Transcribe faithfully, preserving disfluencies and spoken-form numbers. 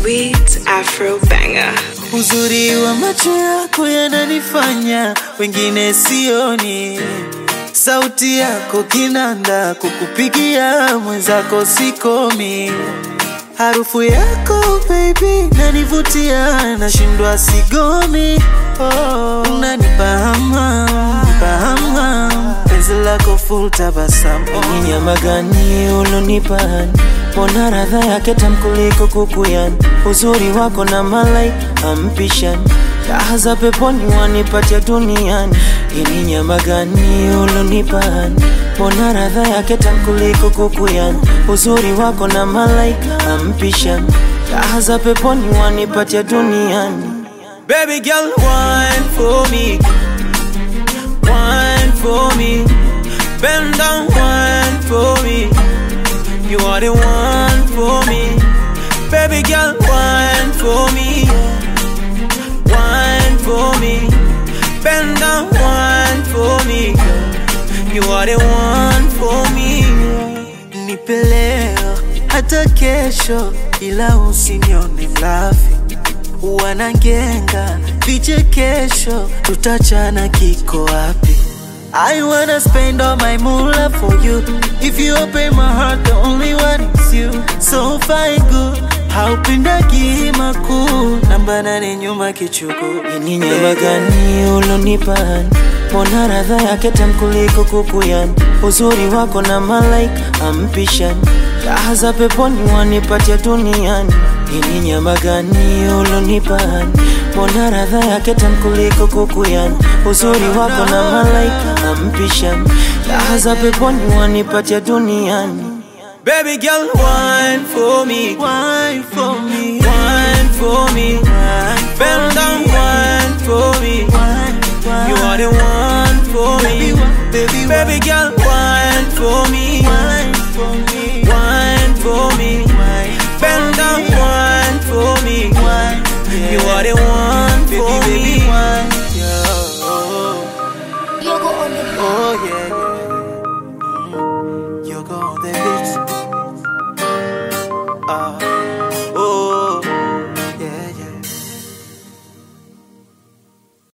sweet Afro banger. Uzuri wa macho yako yananifanya wengine sioni. Sauti yako kinanda kukupigia mwenzako sikomi. Harufu yako baby nanivutia nashindwa sigomi. Oh, unanipa hama, hama, penzi lako full tabasamu. Ni nyama gani ulonipa? Mbona radha yake tamu kuliko kukuyani? Uzuri wako na malaika ampishani, raha za peponi wanipatia duniani. Ni nyama gani ulonipa? Mbona radha yake tamu kuliko kukuyani? Uzuri wako na malaika ampishani, raha za peponi wanipatia duniani. Baby girl, wine for me, wine for me, bend down, wine for me. You are the one for me. Baby girl, wine for me, wine for me, bend down, wine for me. You are the one for me. Nipe leo hata kesho, ila usinione mlafi. Wanangenga vichekesho, tutachana kiko wapi? I wanna spend all my moolah for you. If you open my heart, the only one is you. So fine good, haupindagi makuu, namba nane nyuma kichuku. Ni nyama gani ulonipa? Mbona radha yake tamu kuliko kukuyani? Uzuri wako na malaika ampishani, raha za peponi wanipatia duniani. Ni nyama gani ulonipa? Mbona radha yake tamu kuliko kukuyani? Uzuri wako na malaika ampishani, raha za peponi wanipatia duniani. Baby girl, wine for me, Wine for me, wine for